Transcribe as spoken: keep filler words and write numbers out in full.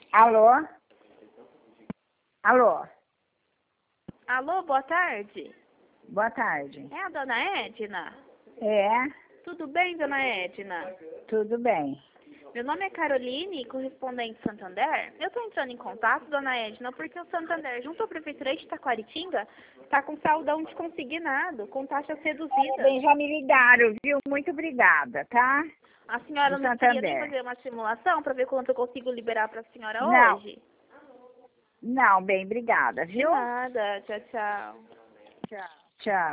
Alô? Alô? Alô, boa tarde. Boa tarde. É a dona Edna? É, Tudo bem, dona Edna? tudo bem. Meu nome é Caroline, correspondente Santander. Eu estou entrando em contato, dona Edna, porque o Santander, junto à Prefeitura de Taquaritinga, está com saldão de consignado, com taxas reduzidas. Bem, já me ligaram, viu? Muito obrigada, tá? A senhora Do não queria nem Santander. fazer uma simulação para ver quanto eu consigo liberar para a senhora Não, hoje? não, bem, obrigada, De viu? nada. Tchau, tchau. Tchau. Tchau.